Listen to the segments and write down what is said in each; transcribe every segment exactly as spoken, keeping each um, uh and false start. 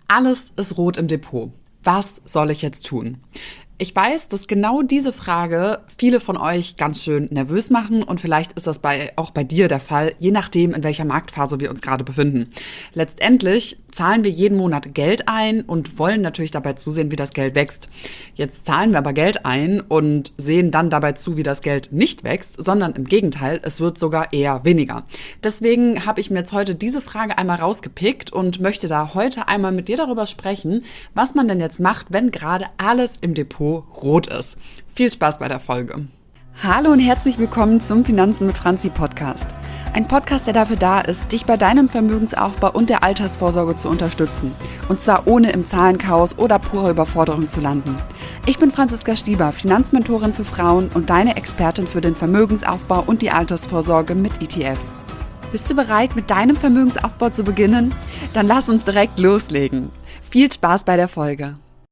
Alles ist rot im Depot. Was soll ich jetzt tun? Ich weiß, dass genau diese Frage viele von euch ganz schön nervös machen und vielleicht ist das bei, auch bei dir der Fall, je nachdem, in welcher Marktphase wir uns gerade befinden. Letztendlich zahlen wir jeden Monat Geld ein und wollen natürlich dabei zusehen, wie das Geld wächst. Jetzt zahlen wir aber Geld ein und sehen dann dabei zu, wie das Geld nicht wächst, sondern im Gegenteil, es wird sogar eher weniger. Deswegen habe ich mir jetzt heute diese Frage einmal rausgepickt und möchte da heute einmal mit dir darüber sprechen, was man denn jetzt macht, wenn gerade alles im Depot rot ist. Viel Spaß bei der Folge. Hallo und herzlich willkommen zum Finanzen mit Franzi Podcast. Ein Podcast, der dafür da ist, dich bei deinem Vermögensaufbau und der Altersvorsorge zu unterstützen. Und zwar ohne im Zahlenchaos oder purer Überforderung zu landen. Ich bin Franziska Stieber, Finanzmentorin für Frauen und deine Expertin für den Vermögensaufbau und die Altersvorsorge mit E T Fs. Bist du bereit, mit deinem Vermögensaufbau zu beginnen? Dann lass uns direkt loslegen. Viel Spaß bei der Folge.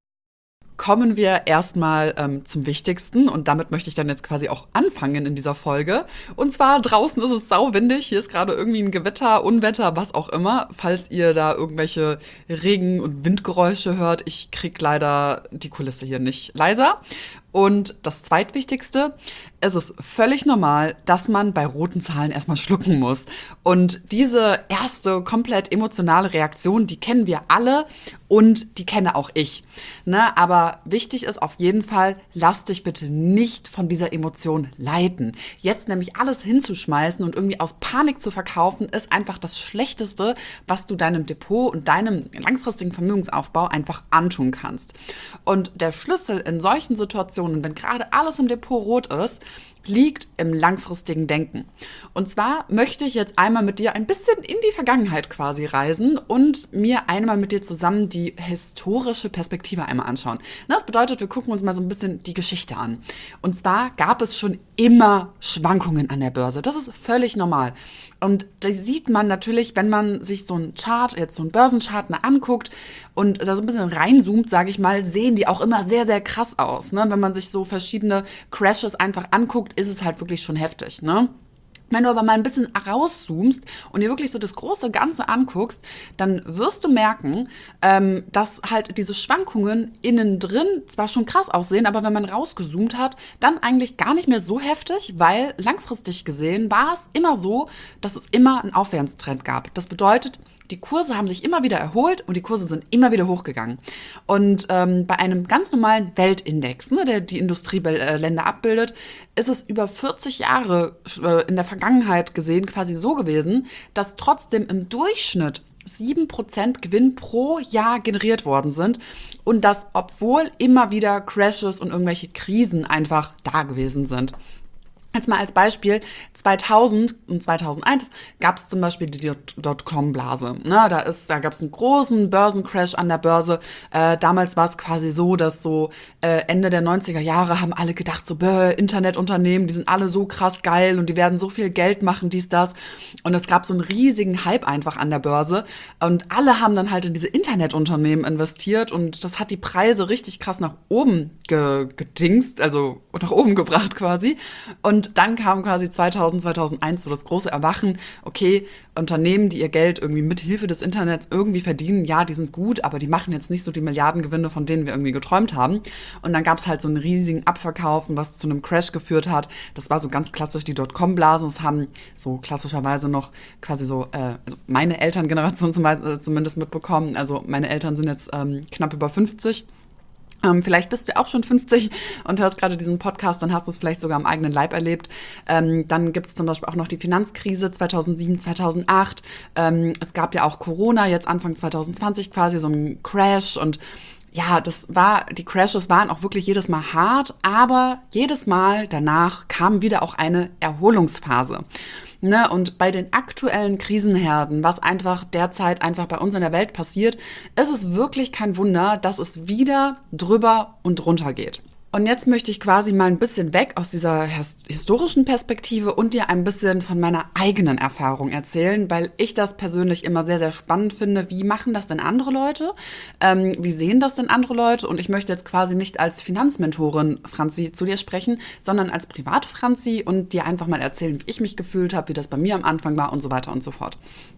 Kommen wir erstmal ähm, zum Wichtigsten und damit möchte ich dann jetzt quasi auch anfangen in dieser Folge. Und zwar draußen ist es sauwindig, hier ist gerade irgendwie ein Gewitter, Unwetter, was auch immer. Falls ihr da irgendwelche Regen- und Windgeräusche hört, ich krieg leider die Kulisse hier nicht leiser. Und das Zweitwichtigste, es ist völlig normal, dass man bei roten Zahlen erstmal schlucken muss. Und diese erste komplett emotionale Reaktion, die kennen wir alle und die kenne auch ich. Ne? Aber wichtig ist auf jeden Fall, lass dich bitte nicht von dieser Emotion leiten. Jetzt nämlich alles hinzuschmeißen und irgendwie aus Panik zu verkaufen, ist einfach das Schlechteste, was du deinem Depot und deinem langfristigen Vermögensaufbau einfach antun kannst. Und der Schlüssel in solchen Situationen, wenn gerade alles im Depot rot ist, liegt im langfristigen Denken. Und zwar möchte ich jetzt einmal mit dir ein bisschen in die Vergangenheit quasi reisen und mir einmal mit dir zusammen die historische Perspektive einmal anschauen. Das bedeutet, wir gucken uns mal so ein bisschen die Geschichte an. Und zwar gab es schon immer Schwankungen an der Börse. Das ist völlig normal. Und da sieht man natürlich, wenn man sich so einen Chart, jetzt so einen Börsenchart anguckt und da so ein bisschen reinzoomt, sage ich mal, sehen die auch immer sehr, sehr krass aus. Ne? Wenn man sich so verschiedene Crashes einfach anguckt, ist es halt wirklich schon heftig. Ne? Wenn du aber mal ein bisschen rauszoomst und dir wirklich so das große Ganze anguckst, dann wirst du merken, ähm, dass halt diese Schwankungen innen drin zwar schon krass aussehen, aber wenn man rausgezoomt hat, dann eigentlich gar nicht mehr so heftig, weil langfristig gesehen war es immer so, dass es immer einen Aufwärtstrend gab. Das bedeutet, die Kurse haben sich immer wieder erholt und die Kurse sind immer wieder hochgegangen. Und ähm, bei einem ganz normalen Weltindex, ne, der die Industrieländer abbildet, ist es über vierzig Jahre äh, in der Vergangenheit gesehen quasi so gewesen, dass trotzdem im Durchschnitt sieben Prozent Gewinn pro Jahr generiert worden sind und das, obwohl immer wieder Crashes und irgendwelche Krisen einfach da gewesen sind. Jetzt mal als Beispiel, zweitausend und zweitausendeins gab es zum Beispiel die Dotcom-Blase. Ne, da ist, da gab es einen großen Börsencrash an der Börse. Äh, damals war es quasi so, dass so äh, Ende der neunziger Jahre haben alle gedacht, so bäh, Internetunternehmen, die sind alle so krass geil und die werden so viel Geld machen, dies, das. Und es gab so einen riesigen Hype einfach an der Börse. Und alle haben dann halt in diese Internetunternehmen investiert und das hat die Preise richtig krass nach oben ge- gedingst, also nach oben gebracht quasi. Und Und dann kam quasi zweitausend, zweitausendeins so das große Erwachen, okay, Unternehmen, die ihr Geld irgendwie mit Hilfe des Internets irgendwie verdienen, ja, die sind gut, aber die machen jetzt nicht so die Milliardengewinne, von denen wir irgendwie geträumt haben. Und dann gab es halt so einen riesigen Abverkaufen, was zu einem Crash geführt hat. Das war so ganz klassisch die Dotcom-Blasen. Das haben so klassischerweise noch quasi so äh, also meine Elterngeneration zum, äh, zumindest mitbekommen. Also meine Eltern sind jetzt ähm, knapp über fünfzig. Ähm, vielleicht bist du auch schon fünfzig und hörst gerade diesen Podcast, dann hast du es vielleicht sogar am eigenen Leib erlebt. Ähm, dann gibt es zum Beispiel auch noch die Finanzkrise zweitausendsieben, zweitausendacht. Ähm, es gab ja auch Corona, jetzt Anfang zwanzig zwanzig quasi, so ein Crash. Und ja, das war, die Crashes waren auch wirklich jedes Mal hart, aber jedes Mal danach kam wieder auch eine Erholungsphase. Ne, und bei den aktuellen Krisenherden, was einfach derzeit einfach bei uns in der Welt passiert, ist es wirklich kein Wunder, dass es wieder drüber und drunter geht. Und jetzt möchte ich quasi mal ein bisschen weg aus dieser historischen Perspektive und dir ein bisschen von meiner eigenen Erfahrung erzählen, weil ich das persönlich immer sehr, sehr spannend finde. Wie machen das denn andere Leute? Ähm, wie sehen das denn andere Leute? Und ich möchte jetzt quasi nicht als Finanzmentorin, Franzi, zu dir sprechen, sondern als Privat-Franzi und dir einfach mal erzählen, wie ich mich gefühlt habe, wie das bei mir am Anfang war und so weiter und so fort.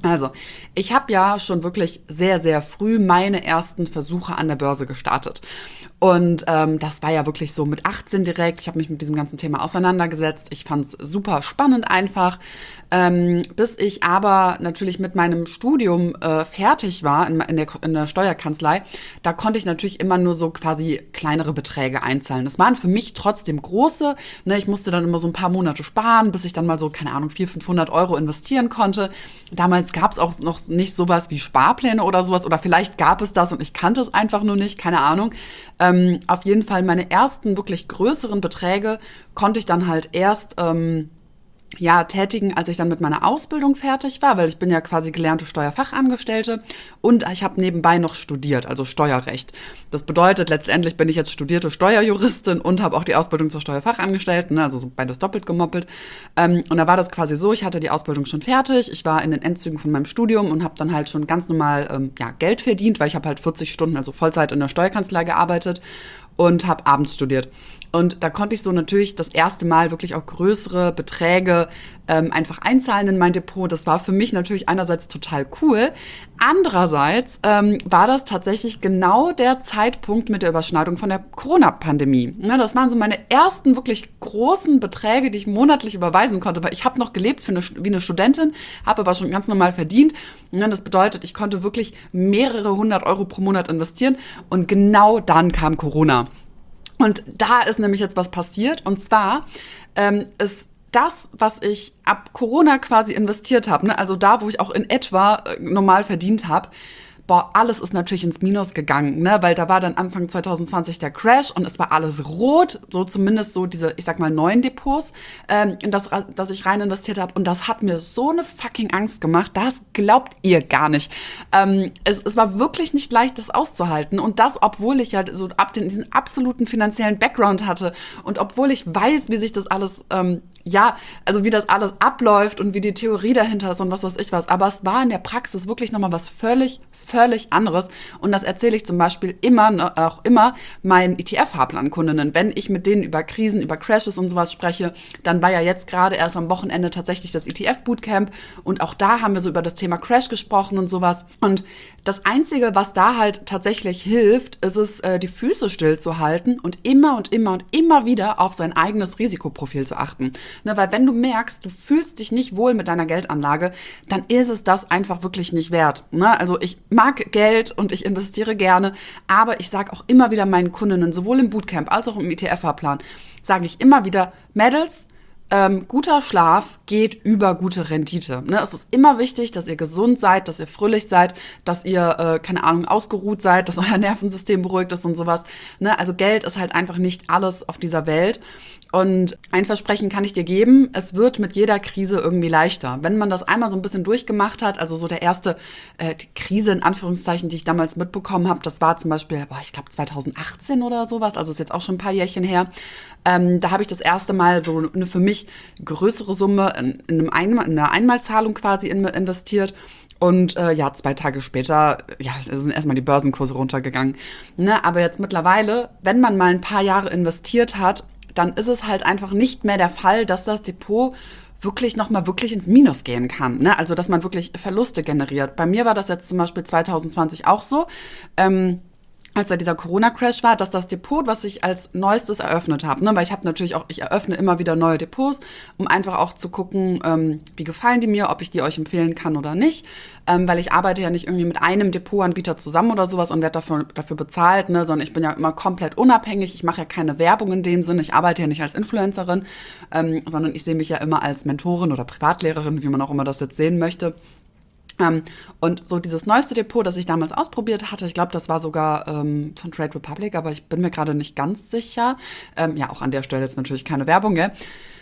Also, ich habe ja schon wirklich sehr, sehr früh meine ersten Versuche an der Börse gestartet. Und ähm, das war ja wirklich so mit achtzehn direkt. Ich habe mich mit diesem ganzen Thema auseinandergesetzt. Ich fand es super spannend einfach. Ähm, bis ich aber natürlich mit meinem Studium äh, fertig war in, in, der, in der Steuerkanzlei, da konnte ich natürlich immer nur so quasi kleinere Beträge einzahlen. Das waren für mich trotzdem große. Ne? Ich musste dann immer so ein paar Monate sparen, bis ich dann mal so, keine Ahnung, vierhundert, fünfhundert Euro investieren konnte. Damals gab es auch noch nicht sowas wie Sparpläne oder sowas. Oder vielleicht gab es das und ich kannte es einfach nur nicht, keine Ahnung. Ähm, auf jeden Fall meine ersten wirklich größeren Beträge konnte ich dann halt erst ähm, ja, tätigen, als ich dann mit meiner Ausbildung fertig war, weil ich bin ja quasi gelernte Steuerfachangestellte und ich habe nebenbei noch studiert, also Steuerrecht. Das bedeutet, letztendlich bin ich jetzt studierte Steuerjuristin und habe auch die Ausbildung zur Steuerfachangestellten, also so beides doppelt gemoppelt. Ähm, und da war das quasi so, ich hatte die Ausbildung schon fertig, ich war in den Endzügen von meinem Studium und habe dann halt schon ganz normal ähm, ja, Geld verdient, weil ich habe halt vierzig Stunden, also Vollzeit in der Steuerkanzlei gearbeitet und habe abends studiert. Und da konnte ich so natürlich das erste Mal wirklich auch größere Beträge ähm, einfach einzahlen in mein Depot. Das war für mich natürlich einerseits total cool. Andererseits ähm, war das tatsächlich genau der Zeitpunkt mit der Überschneidung von der Corona-Pandemie. Ja, das waren so meine ersten wirklich großen Beträge, die ich monatlich überweisen konnte, weil ich habe noch gelebt für eine, wie eine Studentin, habe aber schon ganz normal verdient. Ja, das bedeutet, ich konnte wirklich mehrere hundert Euro pro Monat investieren und genau dann kam Corona. Und da ist nämlich jetzt was passiert. Und zwar ähm, ist das, was ich ab Corona quasi investiert habe, ne, also da, wo ich auch in etwa äh, normal verdient habe, boah, alles ist natürlich ins Minus gegangen, ne, weil da war dann Anfang zwanzig zwanzig der Crash und es war alles rot, so zumindest so diese, ich sag mal, neuen Depots, ähm, in das, das ich rein investiert habe. Und das hat mir so eine fucking Angst gemacht, das glaubt ihr gar nicht. Ähm, es, es war wirklich nicht leicht, das auszuhalten. Und das, obwohl ich ja so ab den, diesen absoluten finanziellen Background hatte und obwohl ich weiß, wie sich das alles ähm, ja, also wie das alles abläuft und wie die Theorie dahinter ist und was weiß ich was. Aber es war in der Praxis wirklich nochmal was völlig, völlig anderes. Und das erzähle ich zum Beispiel immer, ne, auch immer meinen E T F-Fahrplankundinnen. Wenn ich mit denen über Krisen, über Crashes und sowas spreche, dann war ja jetzt gerade erst am Wochenende tatsächlich das E T F-Bootcamp. Und auch da haben wir so über das Thema Crash gesprochen und sowas. Und das Einzige, was da halt tatsächlich hilft, ist es, äh, die Füße stillzuhalten und immer und immer und immer wieder auf sein eigenes Risikoprofil zu achten. Ne, weil wenn du merkst, du fühlst dich nicht wohl mit deiner Geldanlage, dann ist es das einfach wirklich nicht wert. Ne? Also ich mag Geld und ich investiere gerne, aber ich sage auch immer wieder meinen Kundinnen, sowohl im Bootcamp als auch im E T F-Fahrplan, sage ich immer wieder, Mädels, Ähm, guter Schlaf geht über gute Rendite. Ne? Es ist immer wichtig, dass ihr gesund seid, dass ihr fröhlich seid, dass ihr, äh, keine Ahnung, ausgeruht seid, dass euer Nervensystem beruhigt ist und sowas. Ne? Also Geld ist halt einfach nicht alles auf dieser Welt. Und ein Versprechen kann ich dir geben, es wird mit jeder Krise irgendwie leichter. Wenn man das einmal so ein bisschen durchgemacht hat, also so der erste äh, die Krise in Anführungszeichen, die ich damals mitbekommen habe, das war zum Beispiel, boah, ich glaube zwanzig achtzehn oder sowas, also ist jetzt auch schon ein paar Jährchen her. Ähm, da habe ich das erste Mal so eine für mich größere Summe in, in, einem Einmal, in einer Einmalzahlung quasi in, investiert. Und äh, ja, zwei Tage später, ja, sind erstmal die Börsenkurse runtergegangen. Ne? Aber jetzt mittlerweile, wenn man mal ein paar Jahre investiert hat, dann ist es halt einfach nicht mehr der Fall, dass das Depot wirklich nochmal wirklich ins Minus gehen kann. Ne? Also, dass man wirklich Verluste generiert. Bei mir war das jetzt zum Beispiel zwanzig zwanzig auch so. Ähm, als da dieser Corona-Crash war, dass das Depot, was ich als neuestes eröffnet habe, ne, weil ich habe natürlich auch, ich eröffne immer wieder neue Depots, um einfach auch zu gucken, ähm, wie gefallen die mir, ob ich die euch empfehlen kann oder nicht, ähm, weil ich arbeite ja nicht irgendwie mit einem Depotanbieter zusammen oder sowas und werde dafür, dafür bezahlt, ne, sondern ich bin ja immer komplett unabhängig, ich mache ja keine Werbung in dem Sinne, ich arbeite ja nicht als Influencerin, ähm, sondern ich sehe mich ja immer als Mentorin oder Privatlehrerin, wie man auch immer das jetzt sehen möchte. Ähm, und so dieses neueste Depot, das ich damals ausprobiert hatte, ich glaube, das war sogar ähm, von Trade Republic, aber ich bin mir gerade nicht ganz sicher. Ähm, ja, auch an der Stelle jetzt natürlich keine Werbung, gell?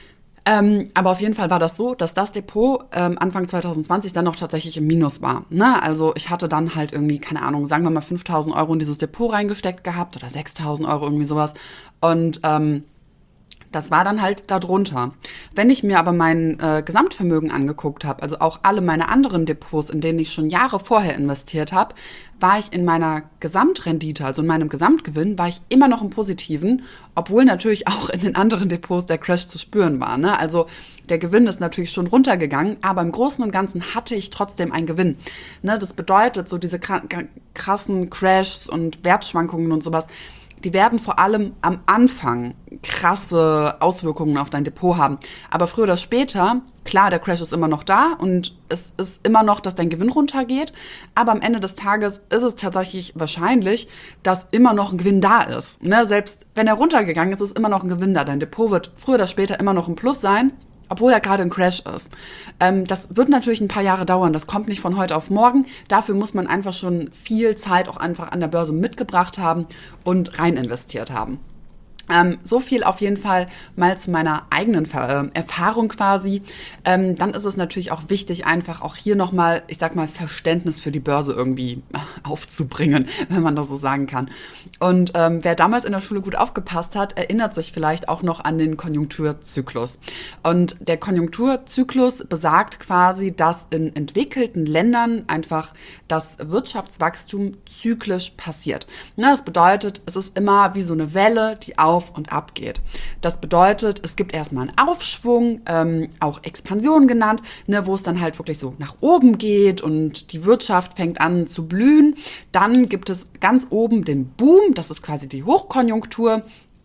Ähm, aber auf jeden Fall war das so, dass das Depot ähm, Anfang zwanzig zwanzig dann noch tatsächlich im Minus war. Ne? Also ich hatte dann halt irgendwie, keine Ahnung, sagen wir mal fünftausend Euro in dieses Depot reingesteckt gehabt oder sechstausend Euro, irgendwie sowas. Und ähm, Das war dann halt darunter. Wenn ich mir aber mein äh, Gesamtvermögen angeguckt habe, also auch alle meine anderen Depots, in denen ich schon Jahre vorher investiert habe, war ich in meiner Gesamtrendite, also in meinem Gesamtgewinn, war ich immer noch im Positiven, obwohl natürlich auch in den anderen Depots der Crash zu spüren war. Ne? Also der Gewinn ist natürlich schon runtergegangen, aber im Großen und Ganzen hatte ich trotzdem einen Gewinn. Ne? Das bedeutet, so diese krassen Crashs und Wertschwankungen und sowas, die werden vor allem am Anfang krasse Auswirkungen auf dein Depot haben. Aber früher oder später, klar, der Crash ist immer noch da und es ist immer noch, dass dein Gewinn runtergeht. Aber am Ende des Tages ist es tatsächlich wahrscheinlich, dass immer noch ein Gewinn da ist. Ne? Selbst wenn er runtergegangen ist, ist immer noch ein Gewinn da. Dein Depot wird früher oder später immer noch ein Plus sein, obwohl er gerade ein Crash ist. Ähm, das wird natürlich ein paar Jahre dauern. Das kommt nicht von heute auf morgen. Dafür muss man einfach schon viel Zeit auch einfach an der Börse mitgebracht haben und rein investiert haben. Ähm, so viel auf jeden Fall mal zu meiner eigenen Ver- äh, Erfahrung quasi. Ähm, dann ist es natürlich auch wichtig, einfach auch hier nochmal, ich sag mal, Verständnis für die Börse irgendwie aufzubringen, wenn man das so sagen kann. Und ähm, wer damals in der Schule gut aufgepasst hat, erinnert sich vielleicht auch noch an den Konjunkturzyklus. Und der Konjunkturzyklus besagt quasi, dass in entwickelten Ländern einfach das Wirtschaftswachstum zyklisch passiert. Ne, das bedeutet, es ist immer wie so eine Welle, die auf und ab geht. Das bedeutet, es gibt erstmal einen Aufschwung, ähm, auch Expansion genannt, ne, wo es dann halt wirklich so nach oben geht und die Wirtschaft fängt an zu blühen. Dann gibt es ganz oben den Boom, das ist quasi die Hochkonjunktur,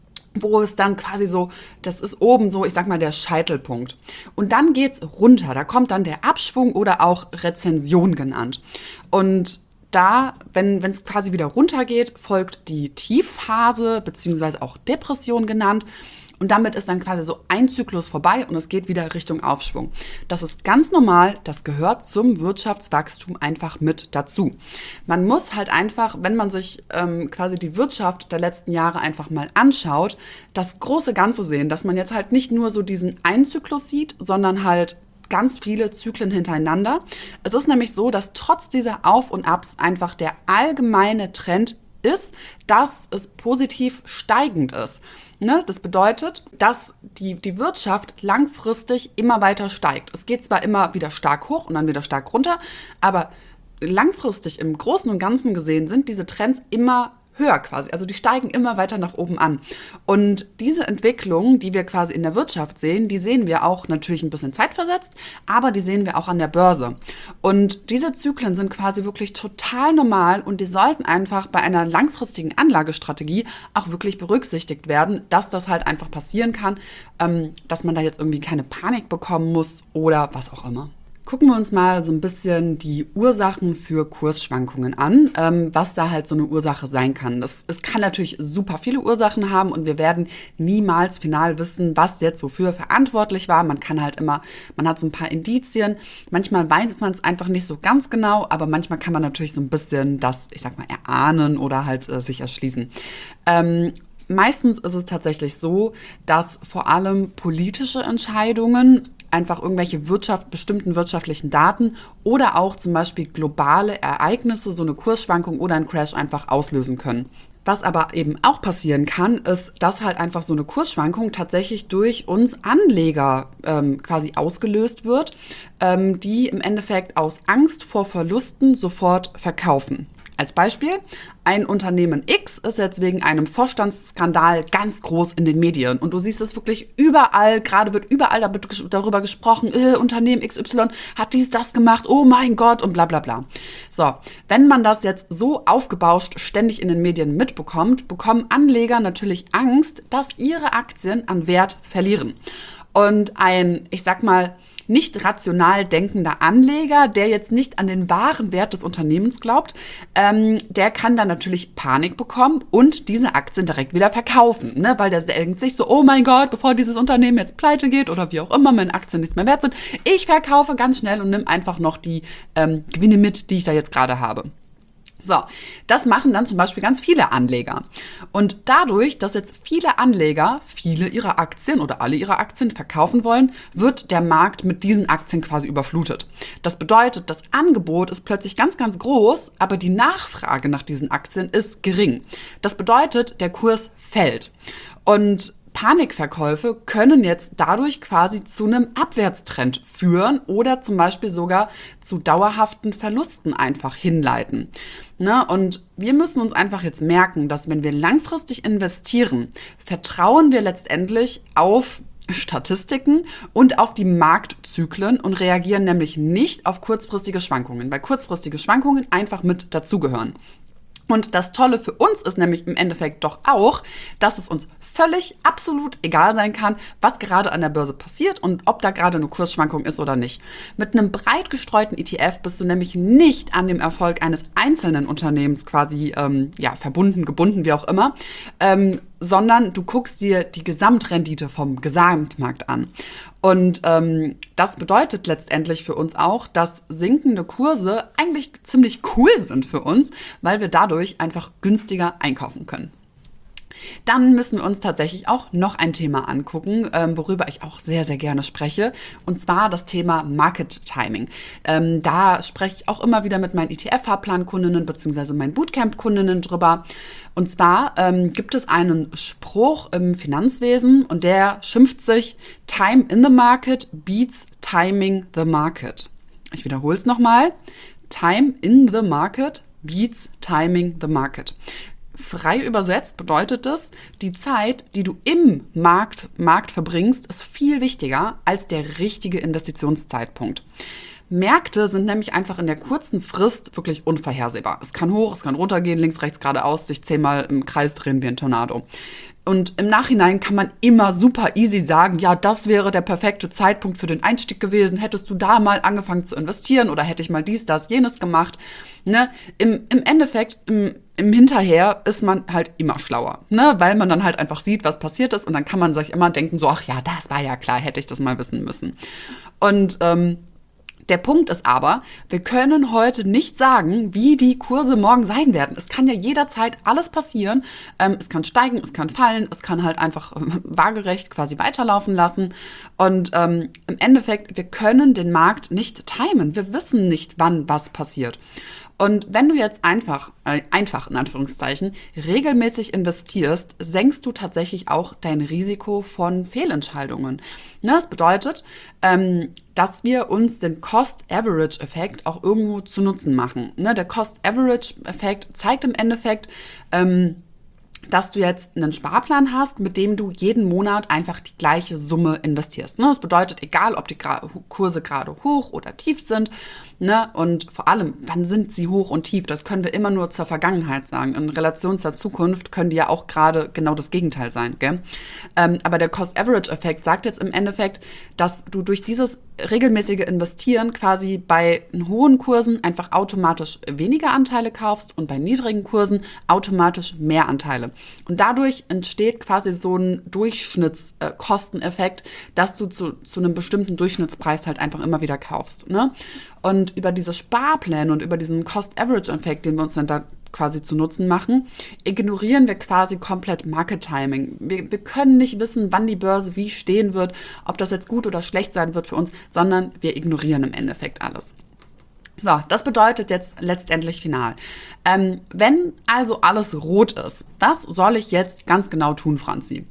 wo es dann quasi so, das ist oben so, ich sag mal, der Scheitelpunkt. Und dann geht's runter, da kommt dann der Abschwung oder auch Rezession genannt. Und da, wenn es quasi wieder runtergeht, folgt die Tiefphase, beziehungsweise auch Depression genannt. Und damit ist dann quasi so ein Zyklus vorbei und es geht wieder Richtung Aufschwung. Das ist ganz normal, das gehört zum Wirtschaftswachstum einfach mit dazu. Man muss halt einfach, wenn man sich ähm, quasi die Wirtschaft der letzten Jahre einfach mal anschaut, das große Ganze sehen, dass man jetzt halt nicht nur so diesen einen Zyklus sieht, sondern halt ganz viele Zyklen hintereinander. Es ist nämlich so, dass trotz dieser Auf- und Abs einfach der allgemeine Trend ist, dass es positiv steigend ist. Ne? Das bedeutet, dass die, die Wirtschaft langfristig immer weiter steigt. Es geht zwar immer wieder stark hoch und dann wieder stark runter, aber langfristig im Großen und Ganzen gesehen sind diese Trends immer höher quasi. Also die steigen immer weiter nach oben an. Und diese Entwicklung, die wir quasi in der Wirtschaft sehen, die sehen wir auch natürlich ein bisschen zeitversetzt, aber die sehen wir auch an der Börse. Und diese Zyklen sind quasi wirklich total normal und die sollten einfach bei einer langfristigen Anlagestrategie auch wirklich berücksichtigt werden, dass das halt einfach passieren kann, ähm, dass man da jetzt irgendwie keine Panik bekommen muss oder was auch immer. Gucken wir uns mal so ein bisschen die Ursachen für Kursschwankungen an, ähm, was da halt so eine Ursache sein kann. Das, es kann natürlich super viele Ursachen haben und wir werden niemals final wissen, was jetzt wofür verantwortlich war. Man kann halt immer, man hat so ein paar Indizien. Manchmal weiß man es einfach nicht so ganz genau, aber manchmal kann man natürlich so ein bisschen das, ich sag mal, erahnen oder halt äh, sich erschließen. Ähm, Meistens ist es tatsächlich so, dass vor allem politische Entscheidungen einfach irgendwelche Wirtschaft, bestimmten wirtschaftlichen Daten oder auch zum Beispiel globale Ereignisse, so eine Kursschwankung oder ein Crash einfach auslösen können. Was aber eben auch passieren kann, ist, dass halt einfach so eine Kursschwankung tatsächlich durch uns Anleger ähm, quasi ausgelöst wird, ähm, die im Endeffekt aus Angst vor Verlusten sofort verkaufen. Als Beispiel, ein Unternehmen X ist jetzt wegen einem Vorstandsskandal ganz groß in den Medien. Und du siehst es wirklich überall, gerade wird überall darüber gesprochen, äh, Unternehmen X Y hat dies, das gemacht, oh mein Gott und bla bla bla. So, wenn man das jetzt so aufgebauscht ständig in den Medien mitbekommt, bekommen Anleger natürlich Angst, dass ihre Aktien an Wert verlieren. Und ein, ich sag mal, nicht rational denkender Anleger, der jetzt nicht an den wahren Wert des Unternehmens glaubt, ähm, der kann dann natürlich Panik bekommen und diese Aktien direkt wieder verkaufen, ne? Weil der denkt sich so, oh mein Gott, bevor dieses Unternehmen jetzt pleite geht oder wie auch immer, meine Aktien nichts mehr wert sind, ich verkaufe ganz schnell und nimm einfach noch die ähm, Gewinne mit, die ich da jetzt gerade habe. So, das machen dann zum Beispiel ganz viele Anleger. Und dadurch, dass jetzt viele Anleger viele ihrer Aktien oder alle ihre Aktien verkaufen wollen, wird der Markt mit diesen Aktien quasi überflutet. Das bedeutet, das Angebot ist plötzlich ganz, ganz groß, aber die Nachfrage nach diesen Aktien ist gering. Das bedeutet, der Kurs fällt. Und Panikverkäufe können jetzt dadurch quasi zu einem Abwärtstrend führen oder zum Beispiel sogar zu dauerhaften Verlusten einfach hinleiten. Ne? Und wir müssen uns einfach jetzt merken, dass wenn wir langfristig investieren, vertrauen wir letztendlich auf Statistiken und auf die Marktzyklen und reagieren nämlich nicht auf kurzfristige Schwankungen, weil kurzfristige Schwankungen einfach mit dazugehören. Und das Tolle für uns ist nämlich im Endeffekt doch auch, dass es uns völlig absolut egal sein kann, was gerade an der Börse passiert und ob da gerade eine Kursschwankung ist oder nicht. Mit einem breit gestreuten E T F bist du nämlich nicht an dem Erfolg eines einzelnen Unternehmens quasi ähm, ja, verbunden, gebunden, wie auch immer, ähm, sondern du guckst dir die Gesamtrendite vom Gesamtmarkt an. Und ähm, das bedeutet letztendlich für uns auch, dass sinkende Kurse eigentlich ziemlich cool sind für uns, weil wir dadurch einfach günstiger einkaufen können. Dann müssen wir uns tatsächlich auch noch ein Thema angucken, ähm, worüber ich auch sehr, sehr gerne spreche, und zwar das Thema Market Timing. Ähm, da spreche ich auch immer wieder mit meinen E T F-Fahrplan-Kundinnen bzw. meinen Bootcamp-Kundinnen drüber. Und zwar ähm, gibt es einen Spruch im Finanzwesen und der schimpft sich: Time in the market beats timing the market. Ich wiederhole es nochmal. Time in the market beats timing the market. Frei übersetzt bedeutet es, die Zeit, die du im Markt, Markt verbringst, ist viel wichtiger als der richtige Investitionszeitpunkt. Märkte sind nämlich einfach in der kurzen Frist wirklich unvorhersehbar. Es kann hoch, es kann runtergehen, links, rechts, geradeaus, sich zehnmal im Kreis drehen wie ein Tornado. Und im Nachhinein kann man immer super easy sagen, ja, das wäre der perfekte Zeitpunkt für den Einstieg gewesen. Hättest du da mal angefangen zu investieren oder hätte ich mal dies, das, jenes gemacht. Ne? Im, im Endeffekt, im, im Hinterher ist man halt immer schlauer, ne? Weil man dann halt einfach sieht, was passiert ist, und dann kann man sich immer denken, so, ach ja, das war ja klar, hätte ich das mal wissen müssen. Und ähm, der Punkt ist aber, wir können heute nicht sagen, wie die Kurse morgen sein werden. Es kann ja jederzeit alles passieren. Ähm, es kann steigen, es kann fallen, es kann halt einfach äh, waagerecht quasi weiterlaufen lassen. Und ähm, im Endeffekt, wir können den Markt nicht timen. Wir wissen nicht, wann was passiert. Und wenn du jetzt einfach, äh, einfach in Anführungszeichen, regelmäßig investierst, senkst du tatsächlich auch dein Risiko von Fehlentscheidungen. Ne, das bedeutet, ähm, dass wir uns den Cost-Average-Effekt auch irgendwo zu Nutzen machen. Ne, der Cost-Average-Effekt zeigt im Endeffekt, ähm, dass du jetzt einen Sparplan hast, mit dem du jeden Monat einfach die gleiche Summe investierst. Ne? Das bedeutet, egal ob die Gra- Kurse gerade hoch oder tief sind, ne? Und vor allem, wann sind sie hoch und tief, das können wir immer nur zur Vergangenheit sagen. In Relation zur Zukunft können die ja auch gerade genau das Gegenteil sein. Gell? Ähm, aber der Cost-Average-Effekt sagt jetzt im Endeffekt, dass du durch dieses regelmäßige Investieren quasi bei hohen Kursen einfach automatisch weniger Anteile kaufst und bei niedrigen Kursen automatisch mehr Anteile. Und dadurch entsteht quasi so ein Durchschnittskosteneffekt, dass du zu, zu einem bestimmten Durchschnittspreis halt einfach immer wieder kaufst. Ne? Und über diese Sparpläne und über diesen Cost-Average-Effekt, den wir uns dann da quasi zu Nutzen machen, ignorieren wir quasi komplett Market Timing. Wir, wir können nicht wissen, wann die Börse wie stehen wird, ob das jetzt gut oder schlecht sein wird für uns, sondern wir ignorieren im Endeffekt alles. So, das bedeutet jetzt letztendlich final. Ähm, wenn also alles rot ist, was soll ich jetzt ganz genau tun, Franzi?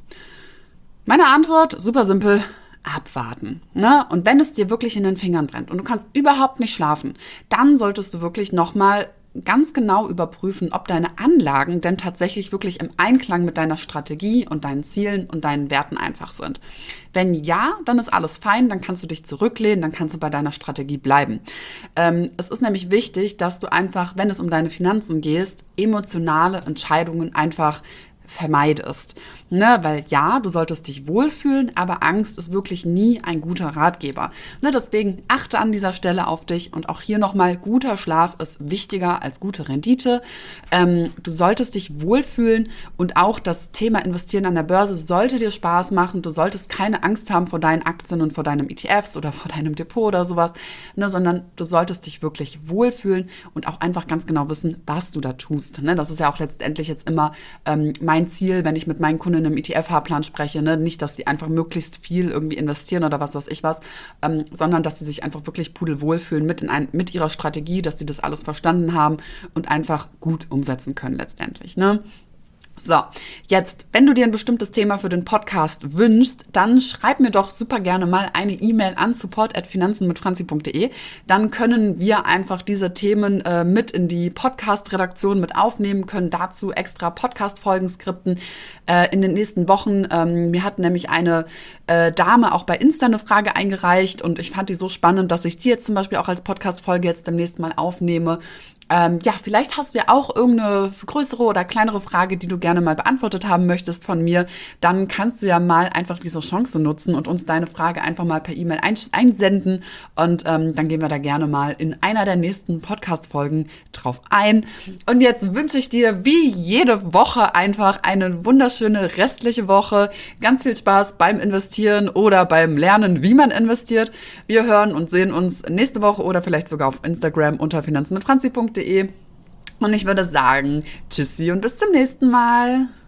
Meine Antwort, super simpel: abwarten. Ne? Und wenn es dir wirklich in den Fingern brennt und du kannst überhaupt nicht schlafen, dann solltest du wirklich nochmal ganz genau überprüfen, ob deine Anlagen denn tatsächlich wirklich im Einklang mit deiner Strategie und deinen Zielen und deinen Werten einfach sind. Wenn ja, dann ist alles fein, dann kannst du dich zurücklehnen, dann kannst du bei deiner Strategie bleiben. Ähm, es ist nämlich wichtig, dass du einfach, wenn es um deine Finanzen geht, emotionale Entscheidungen einfach vermeidest. Ne? Weil ja, du solltest dich wohlfühlen, aber Angst ist wirklich nie ein guter Ratgeber. Ne? Deswegen achte an dieser Stelle auf dich, und auch hier nochmal, guter Schlaf ist wichtiger als gute Rendite. Ähm, du solltest dich wohlfühlen, und auch das Thema Investieren an der Börse sollte dir Spaß machen. Du solltest keine Angst haben vor deinen Aktien und vor deinem E T Fs oder vor deinem Depot oder sowas, ne? Sondern du solltest dich wirklich wohlfühlen und auch einfach ganz genau wissen, was du da tust. Ne? Das ist ja auch letztendlich jetzt immer ähm, mein Ziel, wenn ich mit meinen Kunden im E T F-Fahrplan spreche, ne? Nicht, dass sie einfach möglichst viel irgendwie investieren oder was weiß ich was, ähm, sondern dass sie sich einfach wirklich pudelwohl fühlen mit, in ein, mit ihrer Strategie, dass sie das alles verstanden haben und einfach gut umsetzen können letztendlich. Ne? So, jetzt, wenn du dir ein bestimmtes Thema für den Podcast wünschst, dann schreib mir doch super gerne mal eine E-Mail an support at finanzen mit franzi punkt de. Dann können wir einfach diese Themen äh, mit in die Podcast-Redaktion mit aufnehmen, können dazu extra Podcast-Folgen skripten äh, in den nächsten Wochen. Ähm, mir hat nämlich eine äh, Dame auch bei Insta eine Frage eingereicht und ich fand die so spannend, dass ich die jetzt zum Beispiel auch als Podcast-Folge jetzt demnächst mal aufnehme. Ähm, ja, vielleicht hast du ja auch irgendeine größere oder kleinere Frage, die du gerne mal beantwortet haben möchtest von mir. Dann kannst du ja mal einfach diese Chance nutzen und uns deine Frage einfach mal per E-Mail ein- einsenden. Und ähm, dann gehen wir da gerne mal in einer der nächsten Podcast-Folgen drauf ein. Und jetzt wünsche ich dir wie jede Woche einfach eine wunderschöne restliche Woche. Ganz viel Spaß beim Investieren oder beim Lernen, wie man investiert. Wir hören und sehen uns nächste Woche oder vielleicht sogar auf Instagram unter finanzen mit franzi punkt de. Und ich würde sagen, tschüssi und bis zum nächsten Mal.